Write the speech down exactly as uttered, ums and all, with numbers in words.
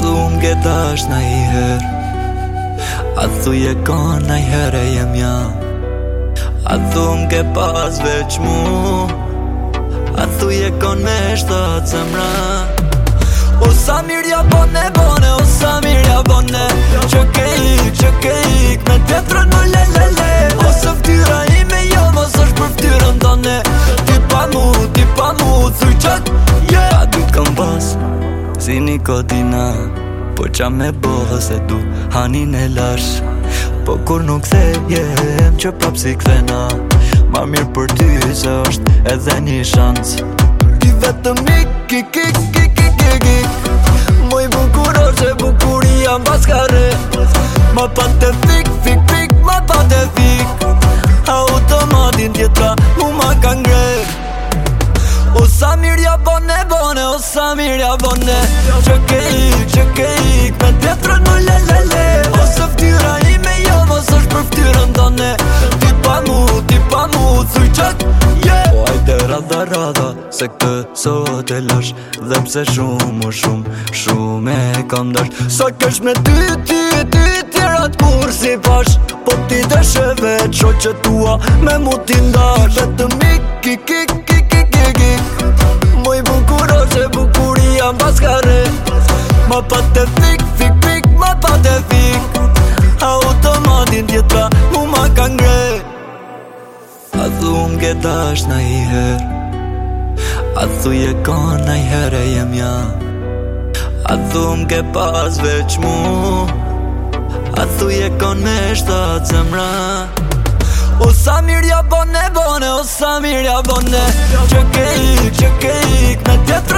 thu m'ke dash na i her A thu je kon na i her e jem jam A thu m'ke pas veç mu A thu je kon me shtat zemra O sa mirë ja bone, bone, o sa mirë ja bone Që ke ik, që ke ik, me tjetërën më le le le Ose ftyra ime jo, mos është për ftyrën tone Ti pa mu, ti pa mu, thuj qak, yeah A du kam pas, si nikotina Po qa me bohë se du hanin e lash Po kur nuk thejem që prap si kthena Ma mirë për ty se është edhe një shans Ti vetëm ik, ik, ik, ik, ik, ik, ik Moj bukuror që bukuria m'pas kare Ma pate fik, fik, fik, ma pate fik Automatin tjetra mu ma ka ngre O sa mirë ja bone, bone, o sa mirë ja bone Që ke ik, që ke ik, me tjetërën më le le le Ose ftyra ime jo, mos është për ftyrën tone Ti pa mu, ti pa mu, thuj qak, yeah O ajde radha radha, se këtë sot e lash Dhe pse shumë, o shumë, shumë e kam dash Sa kesh me ty, ty, ty, tjerat kur si pash Po ti deshe veç, o që tua me mu ti ndash Vetëm ik, ik, ik, ik, ik, ik, ik Moj bukuror që bukuria m'pas kare Ma pate fik, fik, fik, ma pate fik Automatin tjetra mu ma ka ngre A thu m'ke dash na i her A thu je kon na i her e jem jam A thu m'ke pas veç mu A thu je kon me shtat zemra O sa mirë ja bone, bone, o sa mirë ja bone Që ke ik, që ke ik, me tjetër